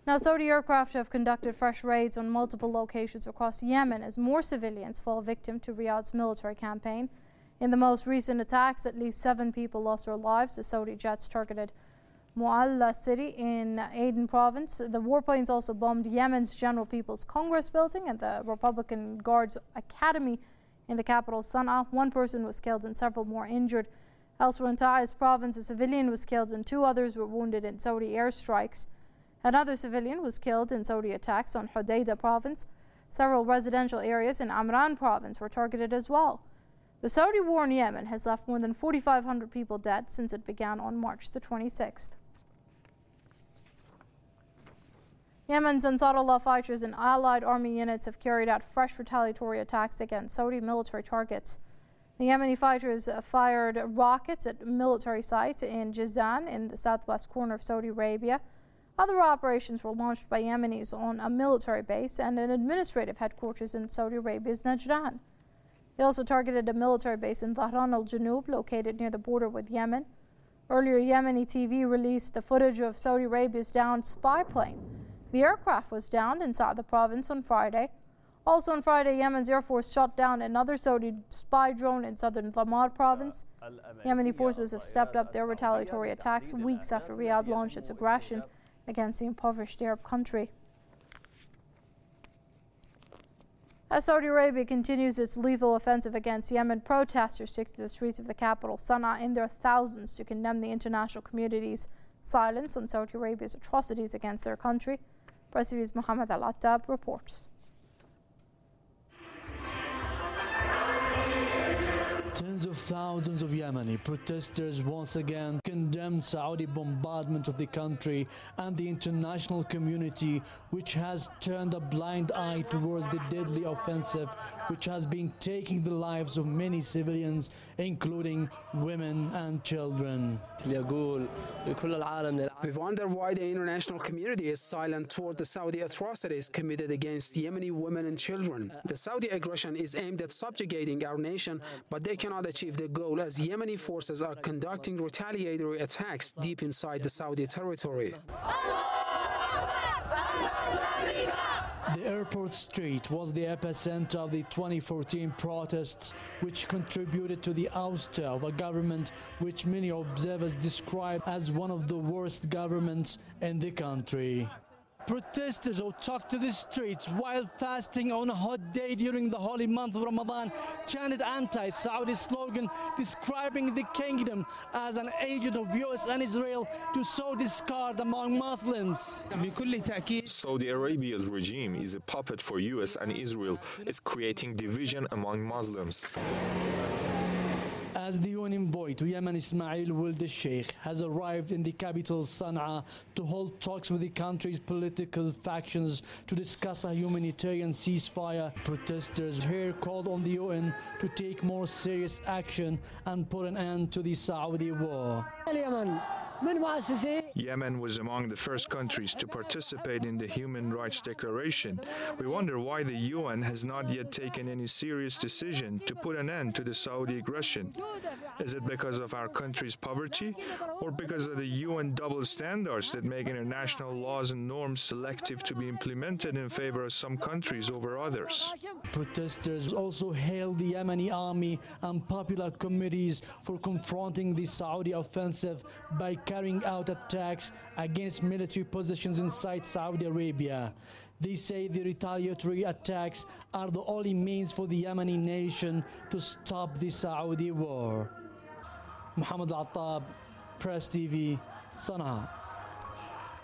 Now, Saudi aircraft have conducted fresh raids on multiple locations across Yemen as more civilians fall victim to Riyadh's military campaign. In the most recent attacks, at least 7 people lost their lives. The Saudi jets targeted Mu'alla city in Aden province. The warplanes also bombed Yemen's General People's Congress building and the Republican Guards Academy in the capital Sana'a. 1 person was killed and several more injured. Elsewhere in Taiz province, a civilian was killed and 2 others were wounded in Saudi airstrikes. Another civilian was killed in Saudi attacks on Hodeidah province. Several residential areas in Amran province were targeted as well. The Saudi war in Yemen has left more than 4,500 people dead since it began on March the 26th. Yemen's Ansarullah fighters and allied army units have carried out fresh retaliatory attacks against Saudi military targets. The Yemeni fighters fired rockets at military sites in Jizan in the southwest corner of Saudi Arabia. Other operations were launched by Yemenis on a military base and an administrative headquarters in Saudi Arabia's Najran. They also targeted a military base in Dhahran al-Junub, located near the border with Yemen. Earlier, Yemeni TV released the footage of Saudi Arabia's downed spy plane. The aircraft was downed in Sa'da province on Friday. Also on Friday, Yemen's Air Force shot down another Saudi spy drone in southern Dhamar province. Yemeni forces have stepped up their retaliatory attacks weeks after Riyadh launched its aggression against the impoverished Arab country. As Saudi Arabia continues its lethal offensive against Yemen, protesters took to the streets of the capital, Sana'a, in their thousands to condemn the international community's silence on Saudi Arabia's atrocities against their country. Press TV's Mohammed Al-Attab reports. Tens of thousands of Yemeni protesters once again condemned Saudi bombardment of the country and the international community, which has turned a blind eye towards the deadly offensive which has been taking the lives of many civilians, including women and children. We wonder why the international community is silent toward the Saudi atrocities committed against Yemeni women and children. The Saudi aggression is aimed at subjugating our nation, but they cannot achieve their goal as Yemeni forces are conducting retaliatory attacks deep inside the Saudi territory. The airport street was the epicenter of the 2014 protests, which contributed to the ouster of a government which many observers describe as one of the worst governments in the country. Protesters who took to the streets while fasting on a hot day during the holy month of Ramadan chanted anti-Saudi slogan describing the kingdom as an agent of US and Israel to sow discord among Muslims. Saudi Arabia's regime is a puppet for US and Israel. It's creating division among Muslims. As the UN envoy to Yemen, Ismail Wuld Sheikh, has arrived in the capital Sana'a to hold talks with the country's political factions to discuss a humanitarian ceasefire. Protesters here called on the UN to take more serious action and put an end to the Saudi war. Yemen was among the first countries to participate in the Human Rights Declaration. We wonder why the UN has not yet taken any serious decision to put an end to the Saudi aggression. Is it because of our country's poverty, or because of the UN double standards that make international laws and norms selective to be implemented in favor of some countries over others? Protesters also hailed the Yemeni army and popular committees for confronting the Saudi offensive by carrying out attacks against military positions inside Saudi Arabia. They say the retaliatory attacks are the only means for the Yemeni nation to stop the Saudi war. Mohammed Al-Attab, Press TV, Sana'a.